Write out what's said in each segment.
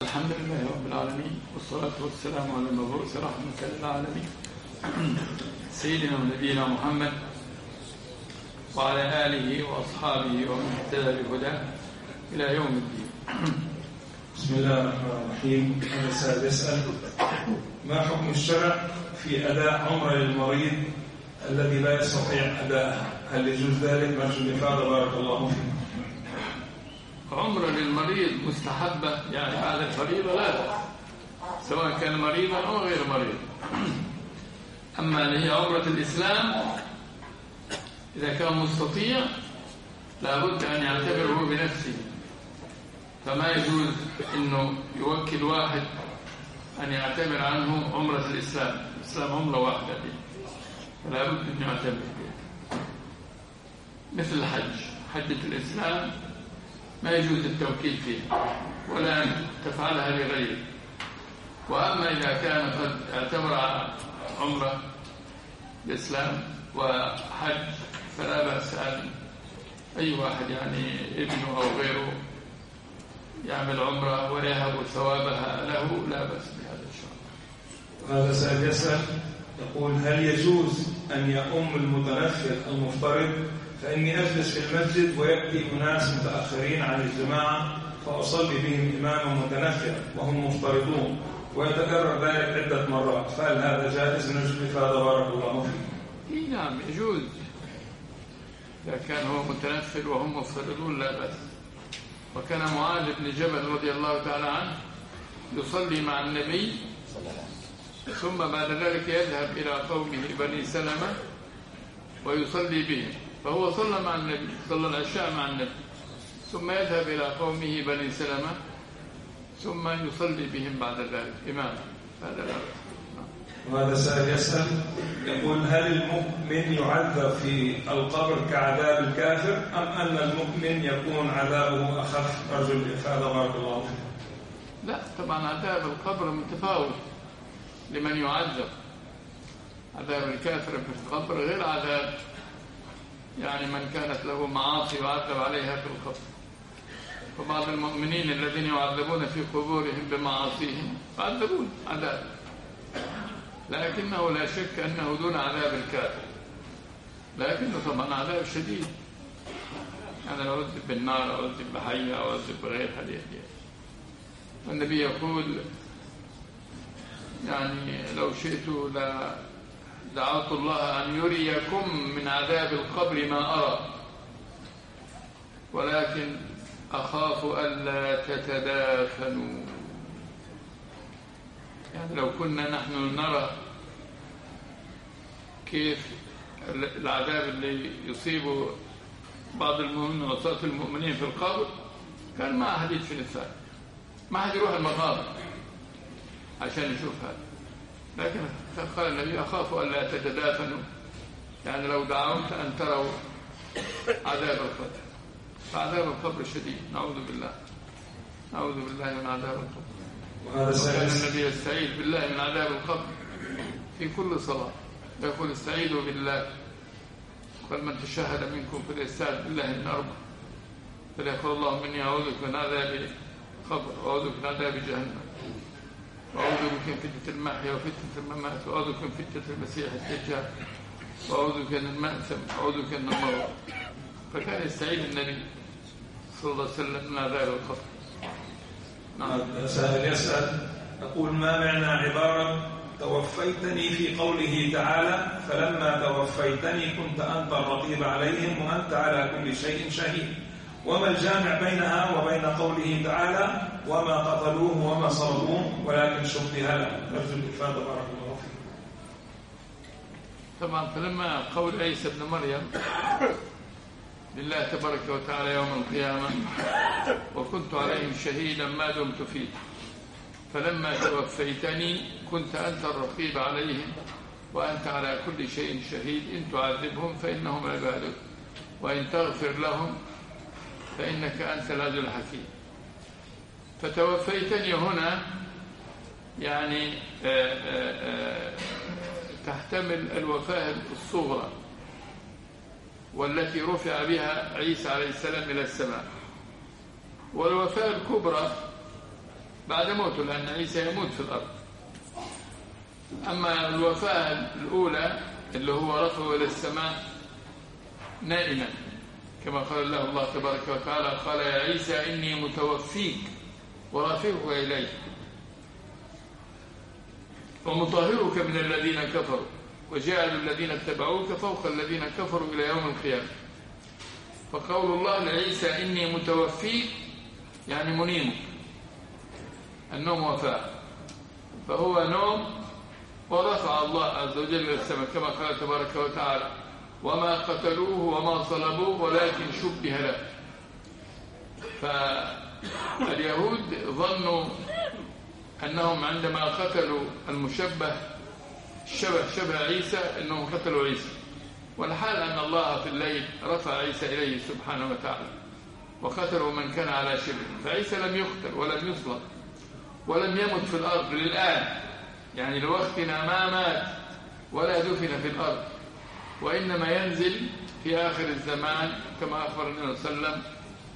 الحمد لله رب العالمين، والصلاة والسلام على المبعوث رحمة للعالمين سيدنا ونبينا محمد وعلى آله وأصحابه ومن اهتدى بهداه إلى يوم الدين. بسم الله الرحمن الرحيم. هذا سائل يسأل: ما حكم الشرع في أداء عمرة للمريض الذي لا يستطيع أداءها؟ هل يجوز ذلك؟ نرجو الإفادة بارك الله فيكم. عمرة للمريض مستحبة، يعني بعد الفريضة لا بأس، سواء كان مريضا أو غير مريض. أما اللي هي عمرة الإسلام إذا كان مستطيع لابد أن يعتبره بنفسه، فما يجوز إنه يوكل واحد أن يعتبر عنه عمرة الإسلام. الإسلام عمرة واحدة دي، فلا بد أن يعتبر بها. مثل الحج، حجة الإسلام ما يجوز التوكيل فيها ولا أن تفعلها لغيره. وأما إذا كان قد اعتبر عمرة الإسلام وحج فلا بأس أن أي واحد، يعني ابنه أو غيره، يعمل عمرة ويهب ثوابها له، لا بأس بهذا إن شاء الله. هذا سائل يسأل يقول: هل يجوز أن يؤم المتنفل المفترض؟ فإني أجلس في المسجد ويأتي أناس متأخرين عن الجماعة فأصلي بهم إماما متنفلا وهم مفترضون، ويتكرر ذلك عدة مرات، فهل هذا جائز؟ نرجو الإفادة بارك الله فيكم. نعم يجوز، إذا كان هو متنفل وهم مفترضون لا بأس. وكان معاذ بن جبل رضي الله تعالى عنه يصلي مع النبي، ثم بعد ذلك يذهب إلى قومه بني سلمة ويصلي بهم. فهو صلى مع النبي، صلى العشاء مع النبي، ثم يذهب إلى قومه بني سلمة ثم يصلي بهم بعد ذلك إماما، هذا لا بأس. وهذا سائل يسأل يقول: هل المؤمن يعذب في القبر كعذاب الكافر، أم أن المؤمن يكون عذابه أخف؟ أرجو الإفادة بارك الله فيكم. لا طبعا، عذاب القبر متفاوت لمن يعذب. عذاب الكافر في القبر غير عذاب يعني من كانت له معاصي يعذب عليها في القبر. فبعض المؤمنين الذين يعذبون في قبورهم بمعاصيهم يعذبون عذاب، لكنه لا شك أنه دون عذاب الكافر، لكنه طبعا عذاب شديد، يعني لو عذب بالنار أو عذب بحية أو عذب بغيرها دي. النبي يقول: يعني لو شئت دعوت الله أن يريكم من عذاب القبر ما أرى، ولكن أخاف ألا تتدافنوا. يعني لو كنا نحن نرى كيف العذاب اللي يصيب بعض المؤمنين وعصاة المؤمنين في القبر، كان ما أحد يدفن الثاني، ما أحد يروح المقابر عشان يشوف هذا. لكن قال النبي: أخاف ألا تتدافنوا، يعني لو دعوت أن تروا عذاب القبر، فعذاب القبر شديد، نعوذ بالله من عذاب القبر. وكان النبي يستعيذ بالله من عذاب القبر في كل صلاة، يقول: استعيذوا بالله، قال: من تشهد منكم فليستعذ بالله من أربع، فليقول: اللهم إني أعوذ بك من عذاب القبر، وأعوذ بك من عذاب جهنم، وأعوذ بك من فتنة المحيا وفتنة الممات، وأعوذ بك من فتنة المسيح الدجال، وأعوذ بك من المأثم، وأعوذ بك من المرض. فكان يستعيذ النبي صلى الله عليه وسلم من عذاب القبر. نعم. سائل يسأل يقول: ما معنى عبارة توفيتني في قوله تعالى: فلما توفيتني كنت أنت الرقيب عليهم وأنت على كل شيء شهيد؟ وما الجامع بينها وبين قوله تعالى: وما قتلوه وما صلبوه ولكن شبه له؟ نرجو الإفادة بارك الله فيكم. طبعا فلما قول عيسى ابن مريم لله تبارك وتعالى يوم القيامة: وكنت عليهم شهيدا ما دمت فيه، فلما توفيتني كنت أنت الرقيب عليهم وأنت على كل شيء شهيد، إن تعذبهم فإنهم عبادك وإن تغفر لهم فإنك أنت العزيز الحكيم. فتوفيتني هنا يعني تحتمل الوفاة الصغرى والتي رفع بها عيسى عليه السلام إلى السماء، والوفاة الكبرى بعد موته، لأن عيسى يموت في الأرض. أما الوفاة الأولى اللي هو رفعه إلى السماء نائما، كما قال له الله تبارك وتعالى: قال يا عيسى إني متوفيك ورافعك إلي ومطهرك من الذين كفروا وجعل الذين اتبعوك فوق الذين كفروا إلى يوم القيامة. فقول الله لعيسى إني متوفيك يعني منيمك، النوم وفاة، فهو نوم ورفع الله عز وجل إلى السماء، كما قال تبارك وتعالى: وما قتلوه وما صلبوه ولكن شبه له. فاليهود ظنوا أنهم عندما قتلوا المشبه شبه عيسى أنهم قتلوا عيسى، والحال أن الله في الليل رفع عيسى إليه سبحانه وتعالى وقتلوا من كان على شبه. فعيسى لم يقتل ولم يصلب ولم يمت في الأرض للآن، يعني لوقتنا ما مات ولا دفن في الأرض، وإنما ينزل في آخر الزمان كما أخبر النبي صلى الله عليه وسلم: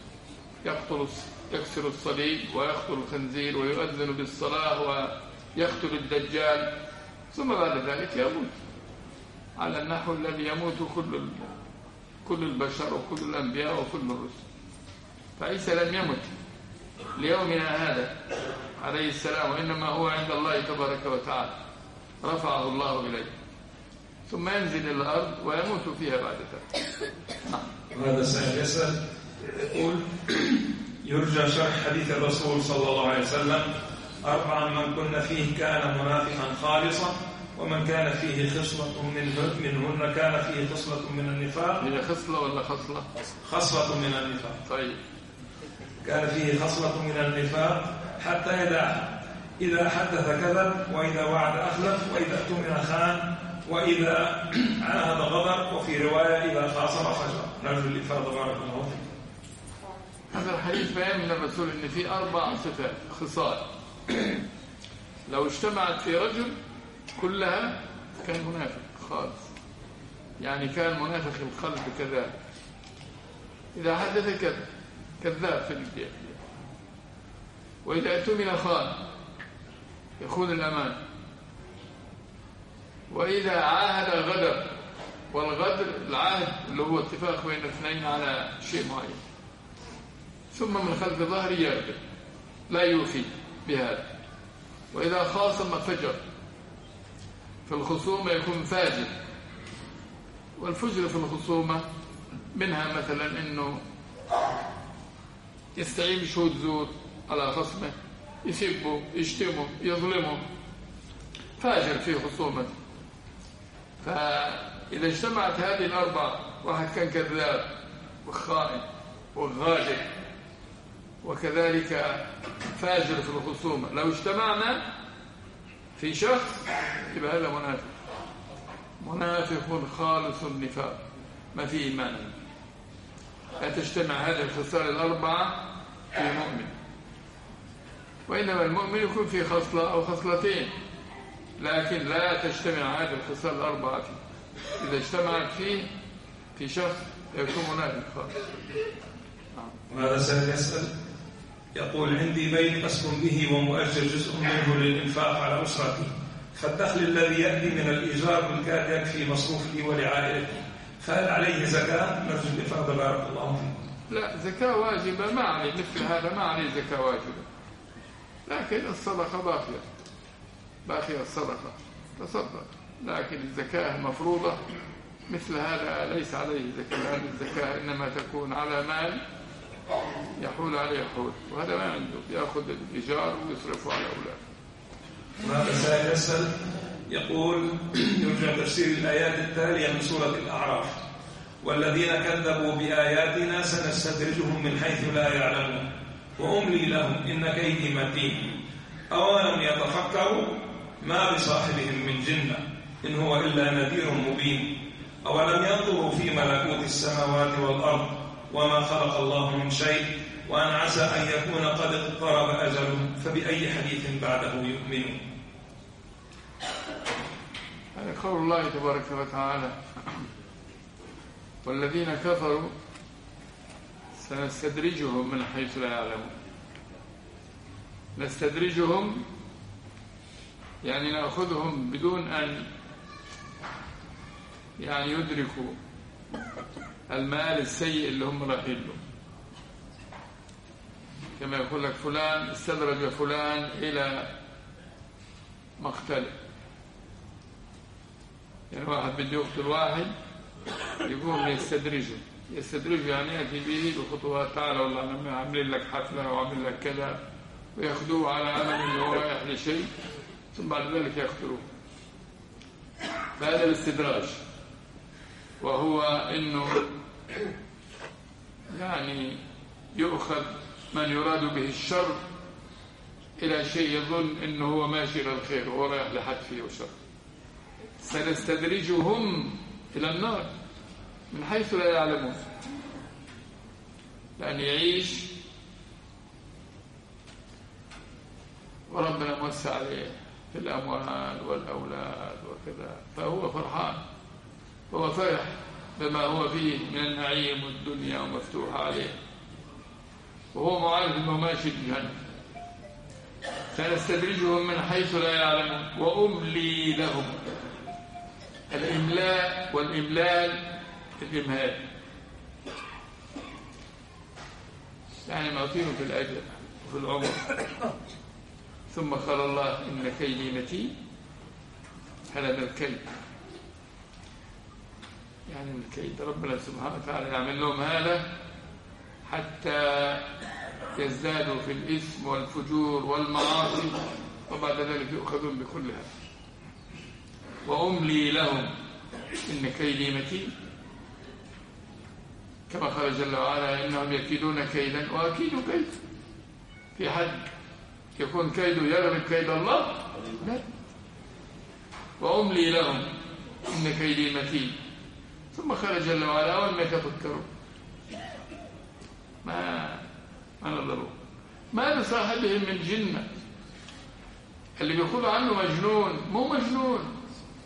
يكسر الصليب ويقتل الخنزير ويؤذن بالصلاة ويقتل الدجال، ثم بعد ذلك يموت على النحو الذي يموت كل البشر وكل الأنبياء وكل الرسل. فعيسى لم يمت ليومنا هذا عليه السلام، وإنما هو عند الله تبارك وتعالى رفعه الله إليه، ثم ينزل إلى الأرض ويموت فيها بعد ذلك. وهذا سائل يسأل يقول: يرجى شرح حديث الرسول صلى الله عليه وسلم: 4 من كن فيه كان منافقا خالصا، ومن كان فيه خصلة منهن كان فيه خصلة من النفاق. هي خصلة ولا خصلة؟ خصلة من النفاق. طيب. كان فيه خصلة من النفاق حتى إذا حدث كذب، وإذا وعد أخلف، وإذا اؤتمن خان، وإذا عاهد غدر، وفي رواية إذا خاصم فجر. نرجو الإفادة بارك الله فيك. هذا الحديث بيان من الرسول إن في 4 صفات خصال لو اجتمعت في رجل كلها كان منافق خالص، يعني كان منافق القلب كذلك. إذا حدث كذاب في البيت، وإذا اؤتمن خان يخون الأمان، وإذا عاهد غدر، والغدر العهد اللي هو اتفاق بين اثنين على شيء معين، ثم من خلف ظهره يغدر لا يوفي بهذا، وإذا خاصم فجر، في الخصومة يكون فاجر. والفجر في الخصومة منها مثلا أنه يستعين بشهود زور على خصمه، يسبه، يشتمه، يظلمه، فاجر في خصومته. فإذا اجتمعت هذه ال4، واحد كان كذاب وخائن وغادر وكذلك فاجر في الخصومة، لو اجتمعنا في شخص يبقى هذا منافق خالص النفاق، ما فيه إيمان. لا تجتمع هذه الخصال ال4 في مؤمن، وإنما المؤمن يكون في خصلة أو خصلتين، لكن لا تجتمع هذه الخصال ال4 فيه. إذا اجتمعت فيه في شخص يكون منافق خالص. وهذا سائل يسأل يقول: عندي بيت أسكن به ومؤجر جزء منه للإنفاق على أسرتي، فالدخل الذي يأتي من الإيجار بالكاد يكفي مصروفي ولعائلتي، فهل عليه زكاة؟ نرجو الإفادة بارك الله فيكم. لا، زكاة واجبة ما عليه، مثل هذا ما عليه زكاة واجبة، لكن الصدقة باقية الصدقة تصدق، لكن الزكاة مفروضة مثل هذا ليس عليه زكاة. هذه الزكاة إنما تكون على مال يحول عليه حول، وهذا ما عنده، يأخذ الإيجار ويصرفه على أولاده. وهذا سائل يسأل يقول: يرجى تفسير الآيات التالية من سورة الأعراف: والذين كذبوا بآياتنا سنستدرجهم من حيث لا يعلمون وأملي لهم إن كيدي متين أولم يتفكروا ما بصاحبهم من جنة إن هو إلا نذير مبين أولم ينظروا في ملكوت السماوات والأرض وما خلق الله من شيء وأن عسى أن يكون قد اقترب أجلهم فبأي حديث بعده يؤمنون. هذا قول الله تبارك وتعالى: والذين كفروا سنستدرجهم من حيث لا يعلمون. نستدرجهم يعني نأخذهم بدون أن يعني يدركوا المآل السيء اللي هم رايحين له. كما يقول لك فلان استدرج فلان إلى مقتله، يعني واحد بده يقتل واحد يقوم يستدرجه يعني يأتي به بخطوات، تعالى والله أنا عاملين لك حفلة وعامل لك كذا، ويأخذوه على عمل أنه رايح لشيء ثم بعد ذلك يقتلوه. فهذا الاستدراج، وهو أنه يعني يؤخذ من يراد به الشر إلى شيء يظن أنه هو ماشي إلى الخير وهو رايح لحد فيه وشر. سنستدرجهم إلى النار من حيث لا يعلمون، لأن يعيش وربنا موسع عليه في الأموال والأولاد وكذا، فهو فرحان، هو فرح بما هو فيه من النعيم والدنيا ومفتوح عليه، وهو معارف أنه ماشي الجنة. سنستدرجهم من حيث لا يعلمون وأملي لهم. الإملاء والإملال الإمهال، يعني معطينه في الأجل وفي العمر. ثم قال الله إن كيدي متين. هذا من الكيد، يعني من الكيد ربنا سبحانه وتعالى يعمل لهم هذا حتى يزدادوا في الإثم والفجور والمعاصي، وبعد ذلك يؤخذون بكل هذا. وأملي لهم إن كيدي متين، كما قال جل وعلا إنهم يكيدون كيدا وأكيد كيد. في حد يكون كيده يغلب كيد الله؟ لا. وأملي لهم إن كيدي متين. ثم قال جل وعلا أول ما يتفكروا ما نظروا ما لصاحبهم من جنة. اللي بيقولوا عنه مجنون مو مجنون.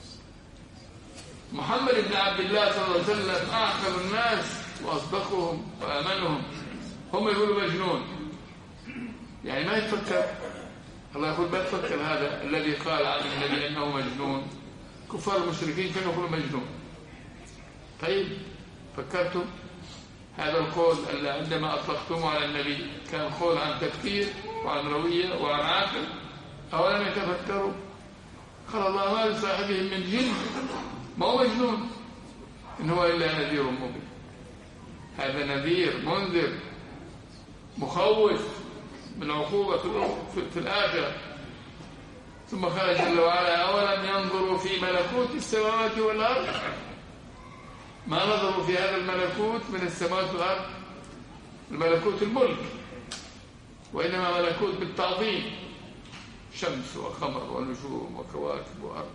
محمد بن عبد الله صلى الله عليه وسلم أعقل الناس وأصدقهم وأمنهم، هم يقولوا مجنون، يعني ما يتفكر. الله يقول ما تفكر هذا الذي قال عن النبي أنه مجنون. كفار المشركين كانوا يقولوا مجنون. طيب فكرتم هذا القول اللي عندما أطلقتم على النبي كان قول عن تفكير وعن روية وعن عاقل؟ أولا يتفكروا. قال الله ما لصاحبهم من جن، ما هو مجنون، إن هو إلا نذير مبين. هذا نذير منذر مخوف من عقوبة في الآخرة. ثم قال جل وعلا أولم ينظروا في ملكوت السماوات والأرض. ما نظروا في هذا الملكوت من السماوات والأرض، الملكوت الملك، وإنما ملكوت بالتعظيم، شمس وقمر ونجوم وكواكب وأرض.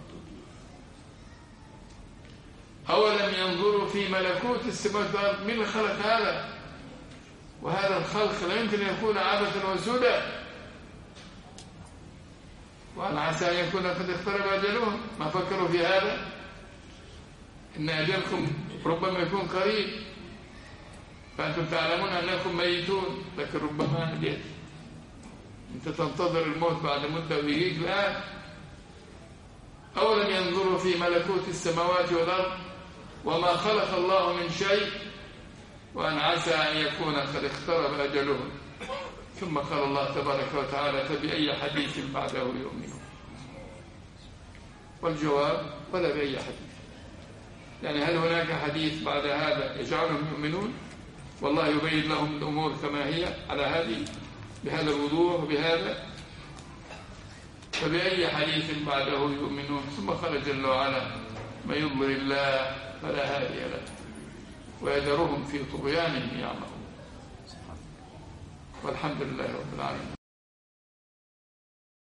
أولم ينظروا في ملكوت السماوات والأرض. من اللي خلق هذا؟ وهذا الخلق لا يمكن أن يكون عبثا وسدى، وأن عسى أن يكون قد اقترب أجلهم. ما فكروا في هذا؟ إن أجلكم ربما يكون قريب، فأنتم تعلمون أنكم ميتون، لكن ربما يأتي. أنت تنتظر الموت بعد مدة ويجيك الآن. أولم ينظروا في ملكوت السماوات والأرض وما خلق الله من شيء وأن عسى أن يكون قد اقترب أجلهم. ثم قال الله تبارك وتعالى فبأي حديث بعده يؤمنون. والجواب ولا بأي حديث، يعني هل هناك حديث بعد هذا يجعلهم يؤمنون؟ والله يبين لهم الأمور كما هي على هذه بهذا الوضوح وبهذا. فبأي حديث بعده يؤمنون. ثم قال جل وعلا من يضلل الله فلا هادي له ويذرهم في طغيانهم يعمهون. والحمد لله رب العالمين.